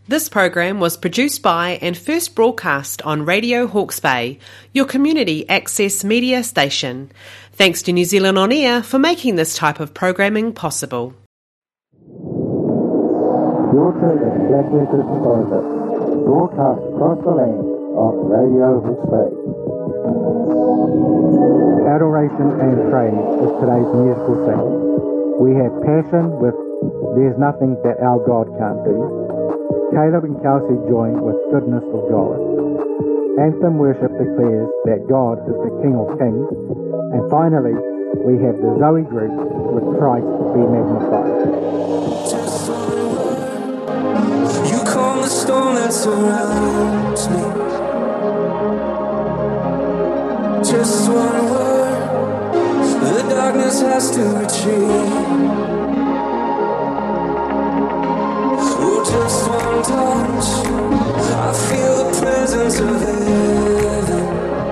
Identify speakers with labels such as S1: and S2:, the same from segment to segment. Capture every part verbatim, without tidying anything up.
S1: This program was produced by and first broadcast on Radio Hawke's Bay, your community access media station. Thanks to New Zealand On Air for making this type of programming possible.
S2: You're tuned to Black Letters Proposal, broadcast across the land on Radio Hawke's Bay. Adoration and praise is today's musical theme. We have passion with There's Nothing That Our God Can't Do. Caleb and Kelsey join with Goodness of God. Anthem worship declares that God is the King of Kings. And finally, we have the Zoe group with Christ be magnified.
S3: Just one word, you calm the storm that surrounds me. Just one word, the darkness has to retreat. Oh, just one touch, I feel the presence of heaven.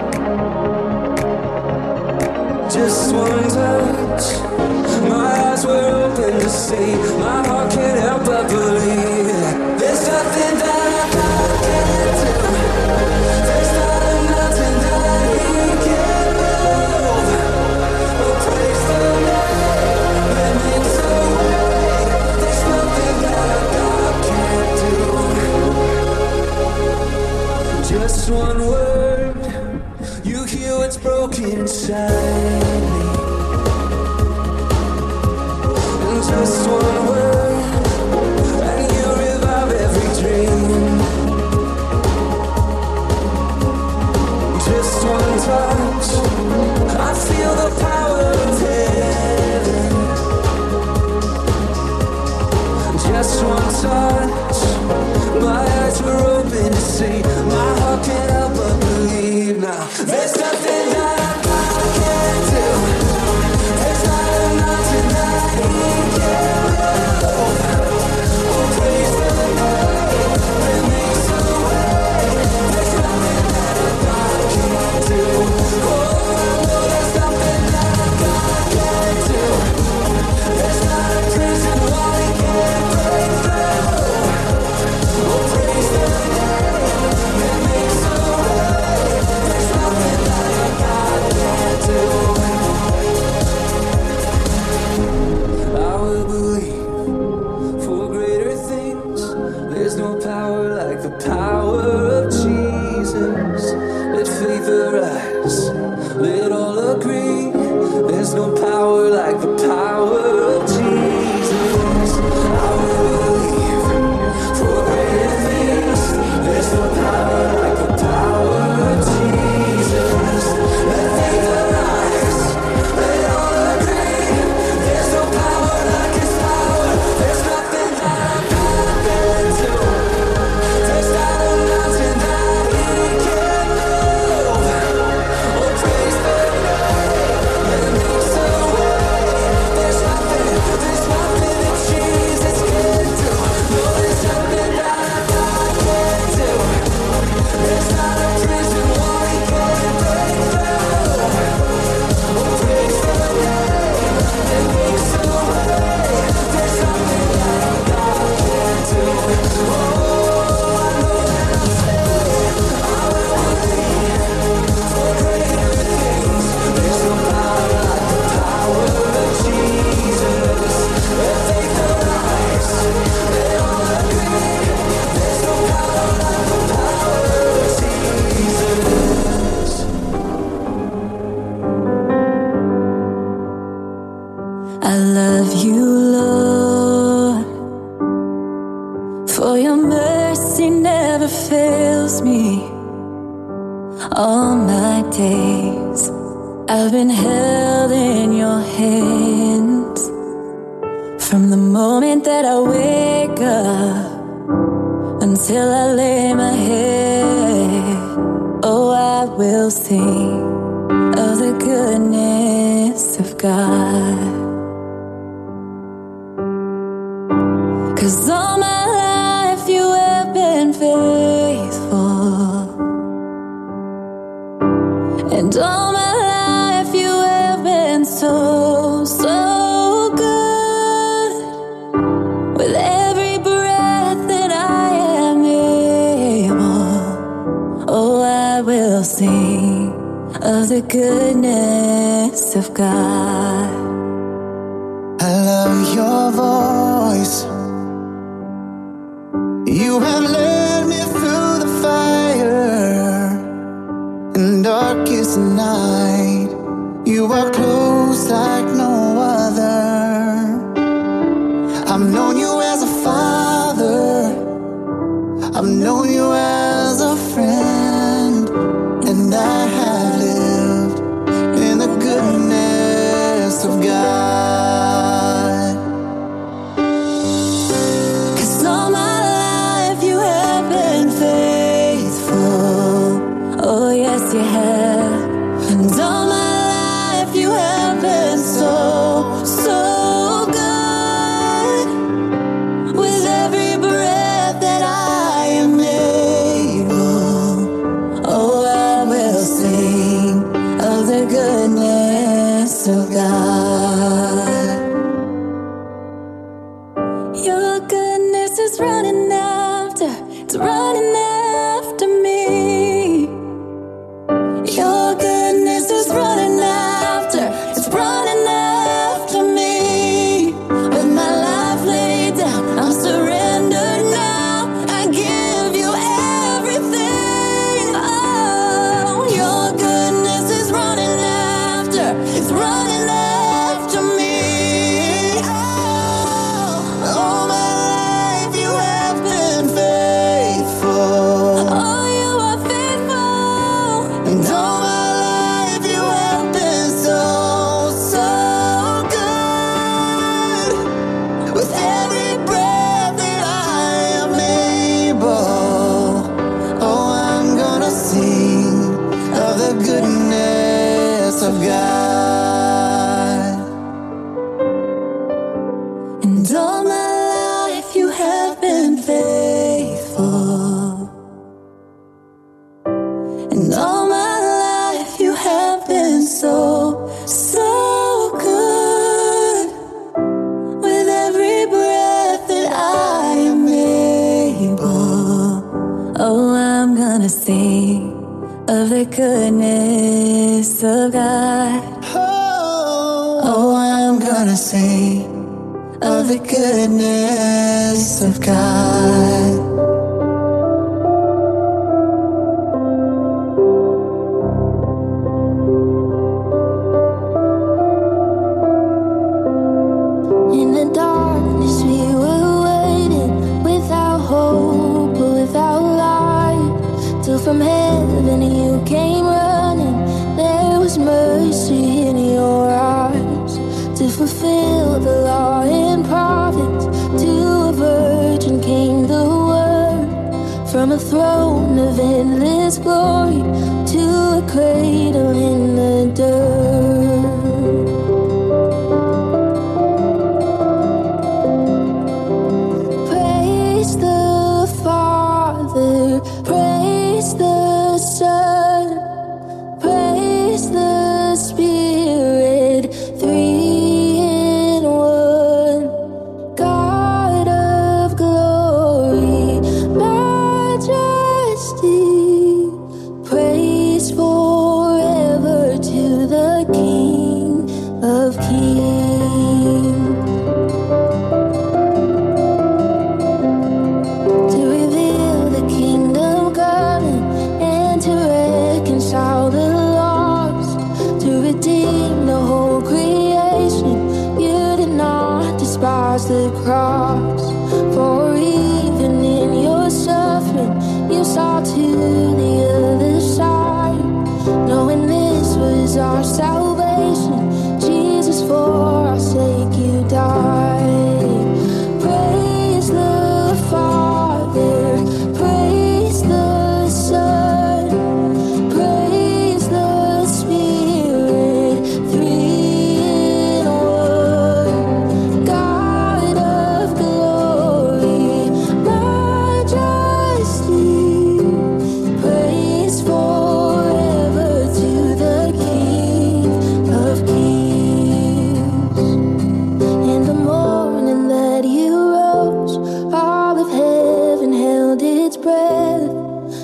S3: Just one touch, my eyes were open to see. My heart can't help but believe. There's nothing that I can't do. There's not a mountain that He can't move. Oh, praise the name that makes a way. There's nothing that God can't do. Just one word, you heal what's broken inside me. And just one word, and you revive every dream. Just one touch, I feel the power of heaven. Just one touch, my eyes were open to see. My heart can't help but believe now. There's nothing that I can't do. There's not a mountain that He can't move. Oh, praise the name that makes a way. There's nothing that God can't do. Oh, there's nothing that God can't do. There's not a prison wall He can't break through. Oh, praise the name that makes a way. There's nothing that God can't do. I will believe for greater things. There's no power like the power of Jesus. Let faith arise, let all agree. There's no power like the power of Jesus. I will believe for greater things. There's no power like the power of Jesus. Let faith arise, let all agree. There's no power like His power. There's nothing that God can't do. There's not a mountain that He can't move. Oh, praise the name that makes a way. There's nothing, there's nothing that Jesus can't do. No, there's nothing that God can't do. There's not a prison wall He can't break through. Oh, praise the name that makes a way. There's nothing that God can't do. Oh, I know that I'm saved. I will believe for greater things. There's no power like the power of Jesus. Let faith arise, let all agree. There's no power like the power of Jesus. I love you, Lord, for your mercy never fails me. All my days I've been held in your hands. From the moment that I wake up until I lay my head, oh, I will sing of the goodness of God. 'Cause all my life you have been faithful, and all my life you have been so, so good. With every breath that I am
S4: sing of the goodness of God.
S5: I love your voice. You have led me through the fire in darkest night. You are close like no other. I've known you as a father, I've known you as a friend, and I have lived in the goodness of God.
S4: 'Cause all my life you have been faithful. Oh yes you have. And all my life you have been so, so good. With every breath that I am able, oh I will sing of the goodness of God. Your goodness is running after, it's running after me. Your goodness is running after, it's running after me. With my life laid down, I'm surrendered now. I give you everything. Oh, your goodness is running after, it's running after me. Oh, all my life you have been faithful. Oh, you are faithful. And all my life you have been so, so good. With every breath that I am able, oh, I'm gonna sing of the goodness of God. And all my life you have been faithful. And all my life you have been so, so good. With every breath that I am able, oh, I'm gonna sing of the goodness of God. Oh, I'm gonna sing of the goodness of God. In the darkness we were waiting, without hope or without light, till from heaven you came running. There was mercy in your eyes to fulfill the law and prophets. To a virgin came the word, from a throne of endless glory to a cradle in the dirt. Praise the Father, praise the Son, praise the Spirit, three in one. God of glory, majesty, praise forever to the King of kings. To reveal the kingdom come,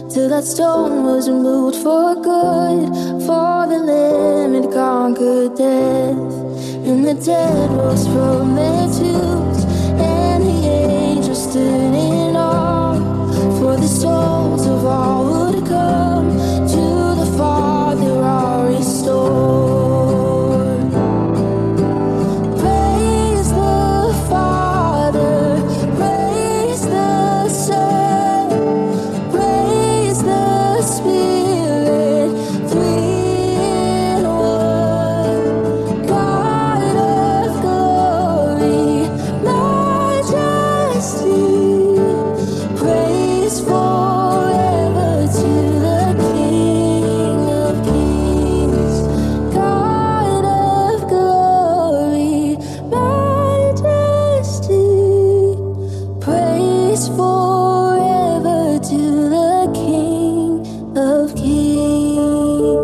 S4: till that stone was removed for good. For the Lamb had conquered death, and the dead rose from their tombs, and the angels stood in awe. For the souls of all would come to the Father are restored. Praise the Father, praise the Son, praise the Spirit, three in one. God of glory, majesty, praise forever to the King of Kings. God of glory, majesty, praise forever to the King of Kings.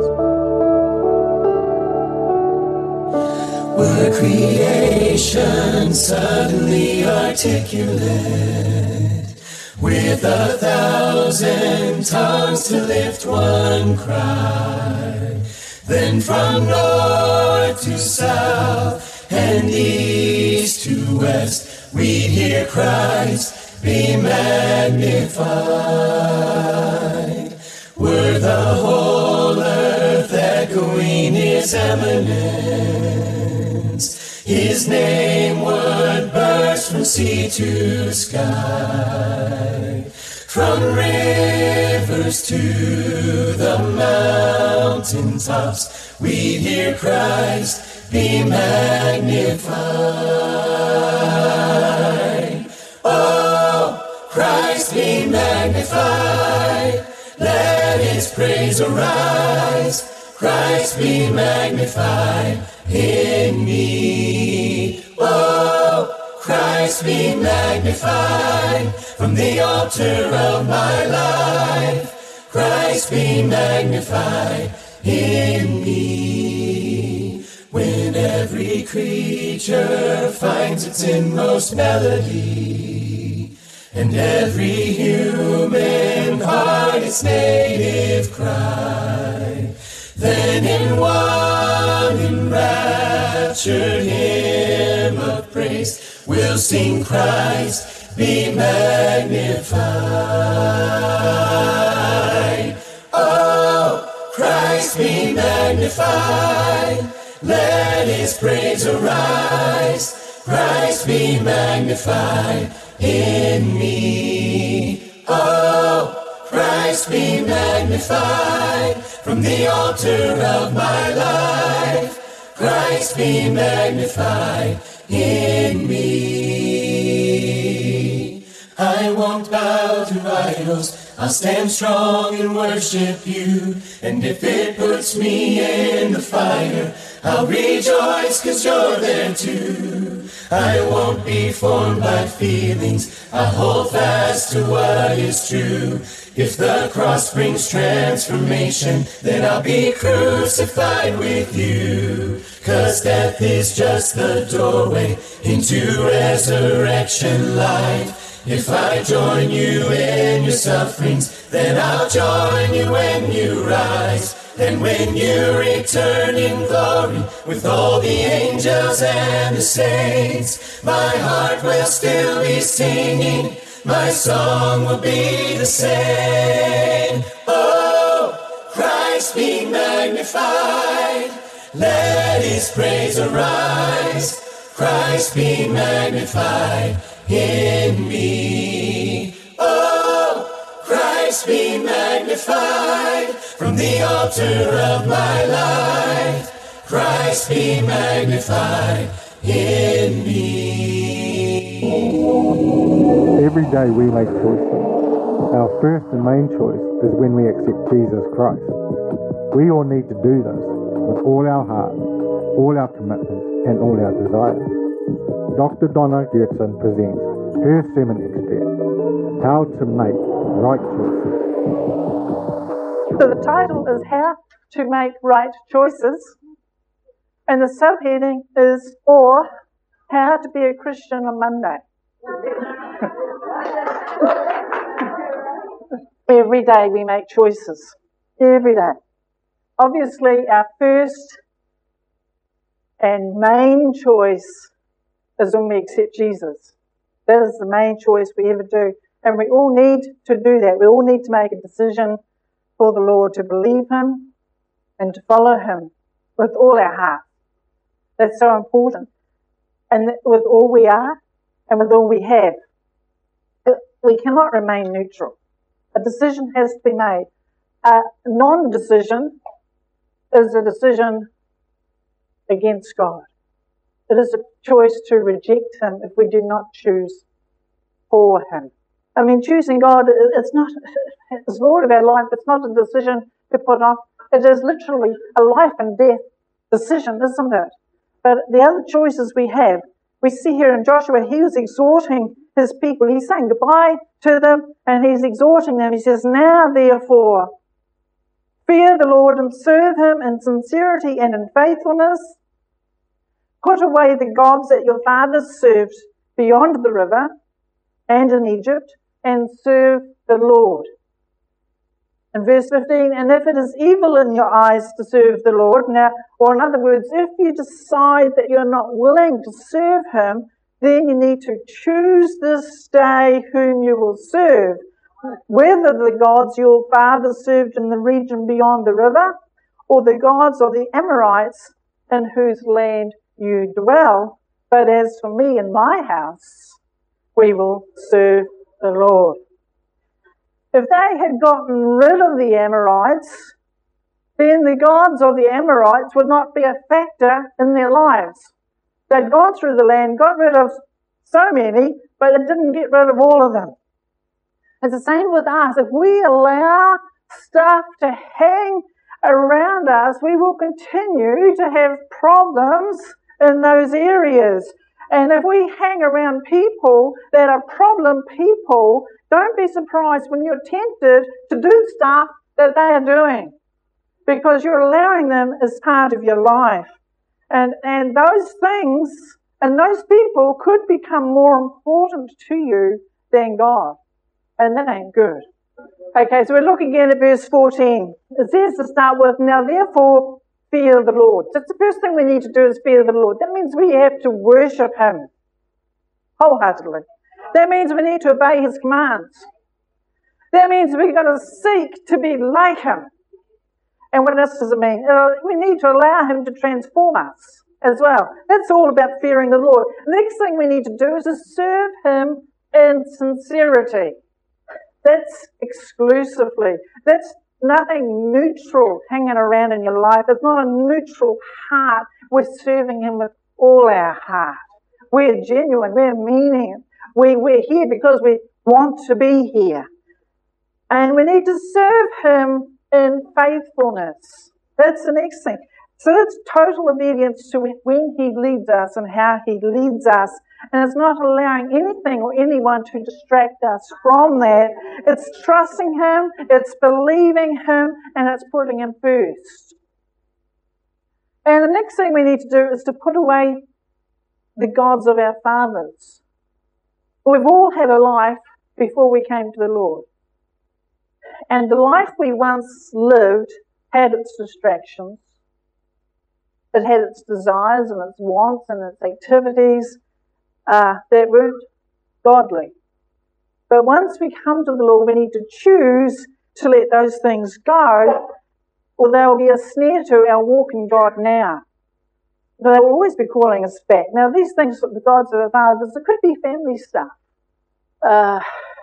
S3: Were creation suddenly articulate, with a thousand tongues to lift one cry, then from north to south and east to west we'd hear Christ be magnified. Were the whole earth echoing his eminence, his name would burst from sea to sky. From rivers to the mountain tops, we hear Christ be magnified. Oh, Christ be magnified. Let his praise arise. Christ be magnified in me. Oh, Christ be magnified from the altar of my life. Christ be magnified in me. When every creature finds its inmost melody, and every human heart its native cry, then in one enraptured hymn of praise we'll sing Christ be magnified. Oh, Christ be magnified. Let his praise arise. Christ be magnified in me. Oh, Christ be magnified from the altar of my life. Christ be magnified in me. I won't bow to idols, I'll stand strong and worship you. And if it puts me in the fire, I'll rejoice 'cause you're there too. I won't be formed by feelings, I'll hold fast to what is true. If the cross brings transformation, then I'll be crucified with you. 'Cause death is just the doorway into resurrection life. If I join you in your sufferings, then I'll join you when you rise. And when you return in glory with all the angels and the saints, my heart will still be singing, my song will be the same. Oh, Christ be magnified, let his praise arise. Christ be magnified in me. Oh, Christ be magnified from the altar of my life. Christ be magnified in me.
S2: Every day we make choices. Our first and main choice is when we accept Jesus Christ. We all need to do this with all our heart, all our commitment, and all our desire. Doctor Donna Gertson presents her sermon extract, How to Make Right Choices.
S6: So the title is How to Make Right Choices, and the subheading is Or How to Be a Christian on Monday. Every day we make choices. Every day. Obviously, our first and main choice is when we accept Jesus. That is the main choice we ever do. And we all need to do that. We all need to make a decision for the Lord, to believe Him and to follow Him with all our heart. That's so important. And with all we are and with all we have, we cannot remain neutral. A decision has to be made. A non-decision is a decision against God. It is a choice to reject Him if we do not choose for Him. I mean, choosing God, it's not, as Lord of our life, it's not a decision to put off. It is literally a life and death decision, isn't it? But the other choices we have, we see here in Joshua, he was exhorting his people. He's saying goodbye to them and he's exhorting them. He says, now therefore, fear the Lord and serve Him in sincerity and in faithfulness. Put away the gods that your fathers served beyond the river and in Egypt, and serve the Lord. In verse fifteen, and if it is evil in your eyes to serve the Lord, now, or in other words, if you decide that you're not willing to serve Him, then you need to choose this day whom you will serve, whether the gods your fathers served in the region beyond the river, or the gods of the Amorites in whose land you dwell. But as for me and my house, we will serve the Lord. If they had gotten rid of the Amorites, then the gods of the Amorites would not be a factor in their lives. They'd gone through the land, got rid of so many, but it didn't get rid of all of them. It's the same with us. If we allow stuff to hang around us, we will continue to have problems in those areas. And if we hang around people that are problem people, don't be surprised when you're tempted to do stuff that they are doing, because you're allowing them as part of your life. And, and those things and those people could become more important to you than God. And that ain't good. Okay, so we're looking again at verse fourteen. It says to start with, now therefore fear the Lord. That's the first thing we need to do, is fear the Lord. That means we have to worship Him wholeheartedly. That means we need to obey His commands. That means we've got to seek to be like Him. And what else does it mean? Uh, we need to allow Him to transform us as well. That's all about fearing the Lord. The next thing we need to do is to serve Him in sincerity. That's exclusively. That's nothing neutral hanging around in your life. It's not a neutral heart. We're serving Him with all our heart. We're genuine. We're meaning it. We, we're here because we want to be here. And we need to serve Him in faithfulness. That's the next thing. So that's total obedience to when He leads us and how He leads us. And it's not allowing anything or anyone to distract us from that. It's trusting Him, it's believing Him, and it's putting Him first. And the next thing we need to do is to put away the gods of our fathers. We've all had a life before we came to the Lord. And the life we once lived had its distractions. It had its desires and its wants and its activities uh, that weren't godly. But once we come to the Lord, we need to choose to let those things go, or they will be a snare to our walk in God now. But they will always be calling us back. Now, these things, the gods of our fathers, it could be family stuff. Uh,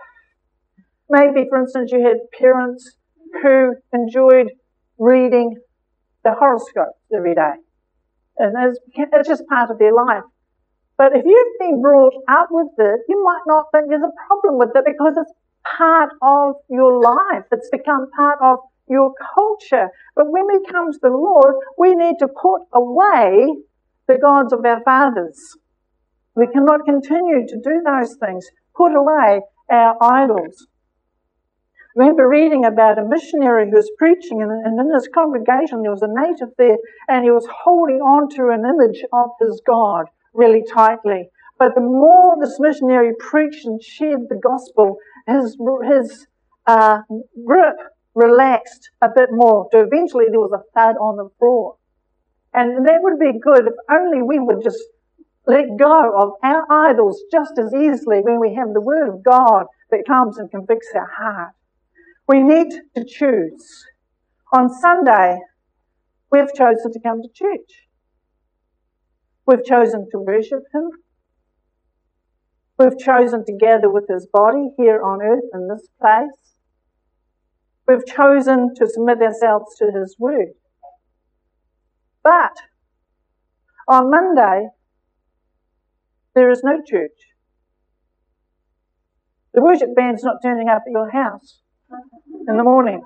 S6: maybe, for instance, you had parents who enjoyed reading the horoscope every day. And it's, it's just part of their life. But if you've been brought up with it, you might not think there's a problem with it, because it's part of your life. It's become part of your culture. But when we come to the Lord, we need to put away the gods of our fathers. We cannot continue to do those things. Put away our idols. I remember reading about a missionary who was preaching, and in his congregation there was a native there, and he was holding on to an image of his God really tightly. But the more this missionary preached and shared the gospel, his his uh, grip relaxed a bit more. So eventually there was a thud on the floor. And that would be good if only we would just let go of our idols just as easily when we have the Word of God that comes and convicts our heart. We need to choose. On Sunday, we've chosen to come to church. We've chosen to worship Him. We've chosen to gather with His body here on earth in this place. We've chosen to submit ourselves to His Word. But on Monday, there is no church. The worship band's not turning up at your house in the morning.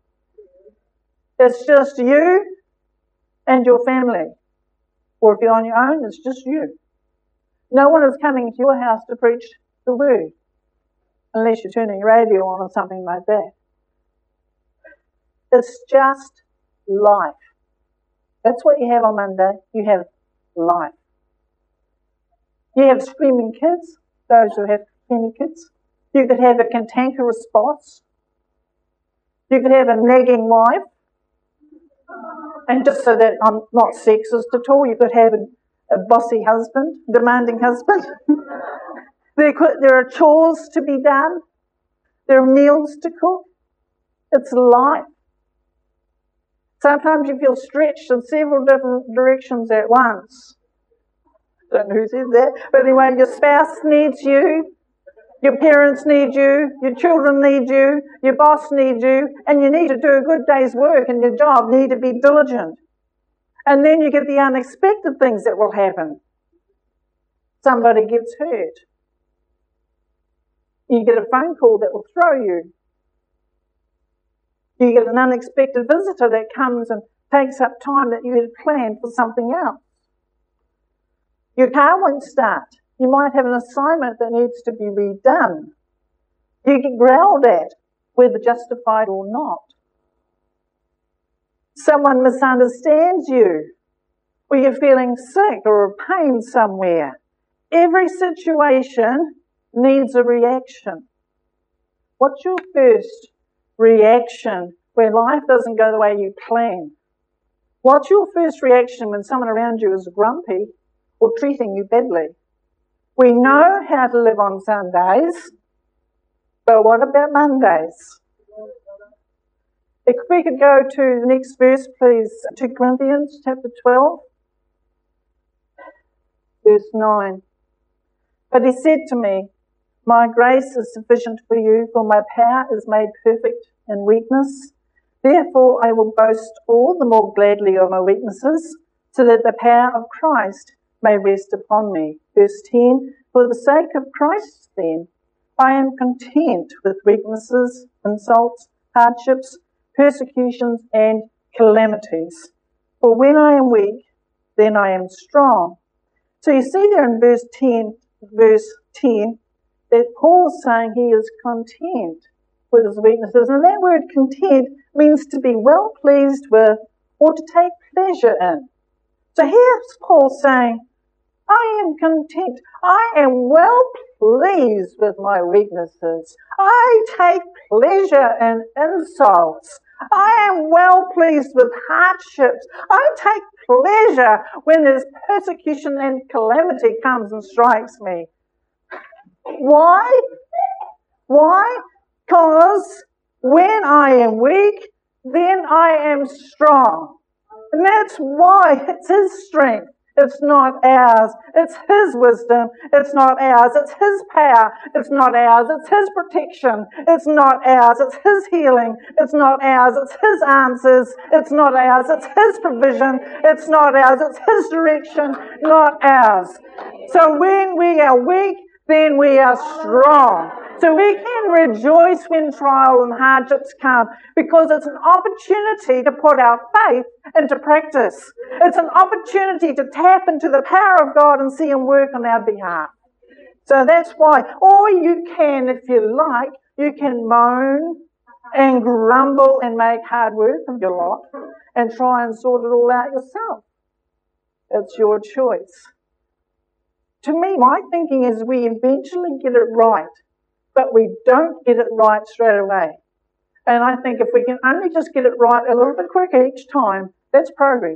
S6: It's just you and your family. Or if you're on your own, it's just you. No one is coming to your house to preach the Word, unless you're turning your radio on or something like that. It's just life. That's what you have on Monday. You have life. You have screaming kids, those who have screaming kids. You could have a cantankerous boss. You could have a nagging wife. And just so that I'm not sexist at all, you could have a, a bossy husband, demanding husband. there, could, there are chores to be done. There are meals to cook. It's life. Sometimes you feel stretched in several different directions at once. I don't know who said that. But anyway, your spouse needs you. Your parents need you, your children need you, your boss needs you, and you need to do a good day's work in your job, need to be diligent. And then you get the unexpected things that will happen. Somebody gets hurt. You get a phone call that will throw you. You get an unexpected visitor that comes and takes up time that you had planned for something else. Your car won't start. You might have an assignment that needs to be redone. You get growled at, whether justified or not. Someone misunderstands you, or you're feeling sick or a pain somewhere. Every situation needs a reaction. What's your first reaction when life doesn't go the way you plan? What's your first reaction when someone around you is grumpy or treating you badly? We know how to live on Sundays, but what about Mondays? If we could go to the next verse, please, Second Corinthians chapter twelve, verse nine. But he said to me, my grace is sufficient for you, for my power is made perfect in weakness. Therefore I will boast all the more gladly of my weaknesses, so that the power of Christ may rest upon me. Verse ten, for the sake of Christ, then, I am content with weaknesses, insults, hardships, persecutions, and calamities. For when I am weak, then I am strong. So you see there in verse ten, verse ten, that Paul's saying he is content with his weaknesses. And that word content means to be well pleased with or to take pleasure in. So here's Paul saying, I am content. I am well pleased with my weaknesses. I take pleasure in insults. I am well pleased with hardships. I take pleasure when there's persecution and calamity comes and strikes me. Why? Why? Because when I am weak, then I am strong. And that's why it's His strength. It's not ours. It's His wisdom. It's not ours. It's His power. It's not ours. It's His protection. It's not ours. It's His healing. It's not ours. It's His answers. It's not ours. It's His provision. It's not ours. It's His direction, not ours. So when we are weak, then we are strong. So we can rejoice when trial and hardships come because it's an opportunity to put our faith into practice. It's an opportunity to tap into the power of God and see Him work on our behalf. So that's why, or you can, if you like, you can moan and grumble and make hard work of your lot and try and sort it all out yourself. It's your choice. To me, my thinking is we eventually get it right but we don't get it right straight away. And I think if we can only just get it right a little bit quicker each time, that's progress.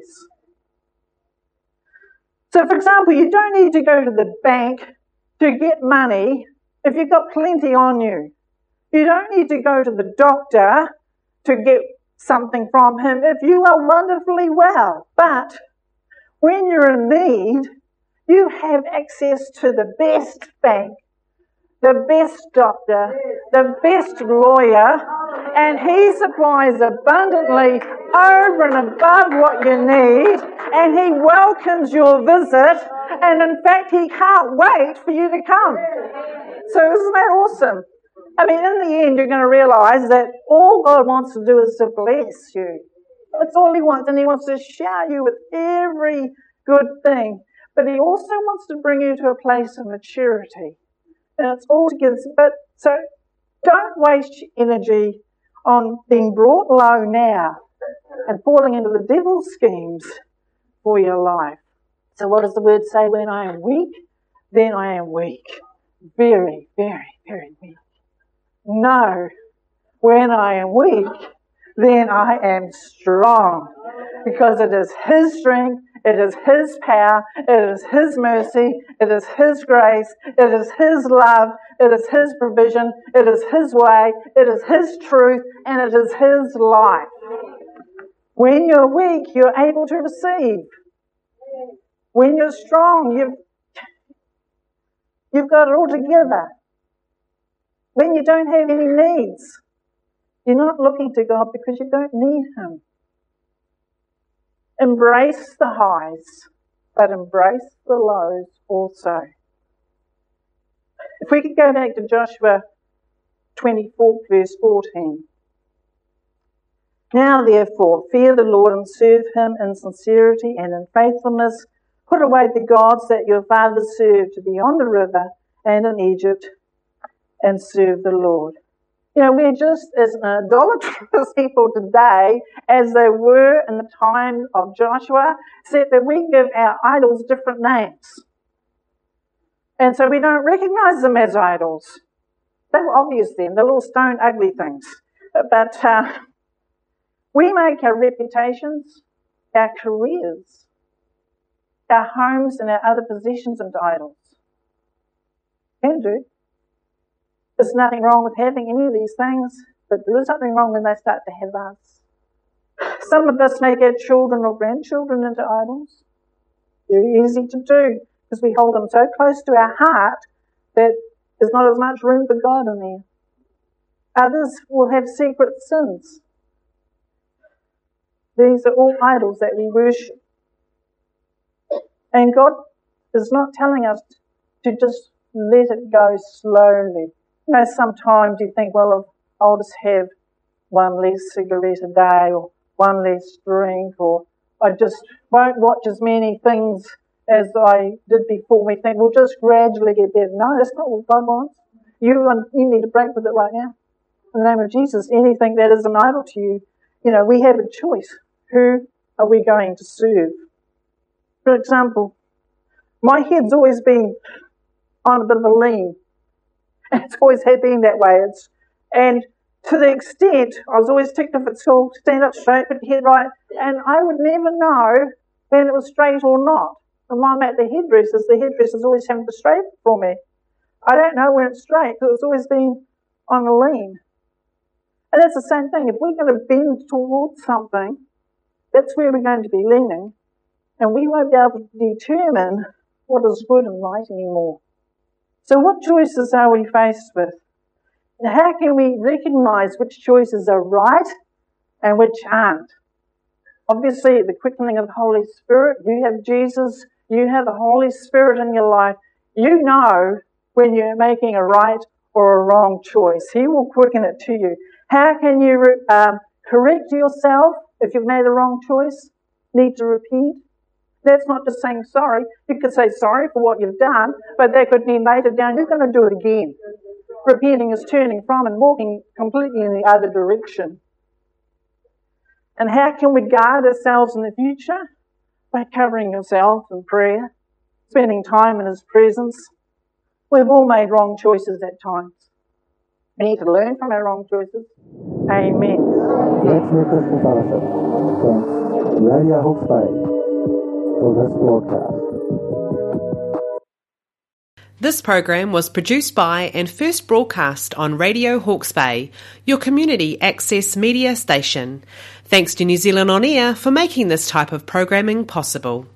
S6: So, for example, you don't need to go to the bank to get money if you've got plenty on you. You don't need to go to the doctor to get something from him if you are wonderfully well. But when you're in need, you have access to the best bank, the best doctor, the best lawyer, and he supplies abundantly over and above what you need, and he welcomes your visit, and in fact he can't wait for you to come. So isn't that awesome? I mean, in the end you're going to realise that all God wants to do is to bless you. That's all he wants, and he wants to shower you with every good thing, but he also wants to bring you to a place of maturity. And it's all together. But so don't waste energy on being brought low now and falling into the devil's schemes for your life. So what does the word say? When I am weak, then I am weak. Very, very, very weak. No, when I am weak, then I am strong. Because it is his strength, it is his power, it is his mercy, it is his grace, it is his love, it is his provision, it is his way, it is his truth, and it is his life. When you're weak, you're able to receive. When you're strong, you've, you've got it all together. When you don't have any needs, you're not looking to God because you don't need him. Embrace the highs, but embrace the lows also. If we could go back to Joshua twenty-four, verse fourteen. Now therefore, fear the Lord and serve him in sincerity and in faithfulness. Put away the gods that your fathers served beyond the river and in Egypt, and serve the Lord. You know, we're just as idolatrous people today as they were in the time of Joshua, except that we give our idols different names. And so we don't recognize them as idols. They were obvious then, the little stone ugly things. But uh, we make our reputations, our careers, our homes and our other possessions into idols. Can do. There's nothing wrong with having any of these things, but there is something wrong when they start to have us. Some of us make our children or grandchildren into idols. Very easy to do, because we hold them so close to our heart that there's not as much room for God in there. Others will have secret sins. These are all idols that we worship. And God is not telling us to just let it go slowly. You know, sometimes you think, well, I'll just have one less cigarette a day or one less drink, or I just won't watch as many things as I did before. We think we'll just gradually get better. No, that's not what God wants. You, you need to break with it right now. In the name of Jesus, anything that is an idol to you, you know, we have a choice. Who are we going to serve? For example, my head's always been on a bit of a lean. It's always had been that way. It's, and to the extent, I was always ticked if it's all stand up straight, put your head right, and I would never know when it was straight or not. And when I'm at the hairdressers, the hairdressers always having to straighten it for me. I don't know when it's straight, because it's always been on a lean. And that's the same thing. If we're going to bend towards something, that's where we're going to be leaning, and we won't be able to determine what is good and right anymore. So what choices are we faced with? And how can we recognise which choices are right and which aren't? Obviously, the quickening of the Holy Spirit, you have Jesus, you have the Holy Spirit in your life. You know when you're making a right or a wrong choice. He will quicken it to you. How can you um, correct yourself if you've made a wrong choice? Need to repeat? That's not just saying sorry. You could say sorry for what you've done, but that could mean later down you're going to do it again. Repenting is turning from and walking completely in the other direction. And how can we guard ourselves in the future? By covering yourself in prayer, spending time in His presence. We've all made wrong choices at times. We need to learn from our wrong choices. Amen.
S2: That's New Christian Fellowship. Thanks, Radio Hawke's Bay, for this broadcast.
S1: This program was produced by and first broadcast on Radio Hawke's Bay, your community access media station. Thanks to New Zealand On Air for making this type of programming possible.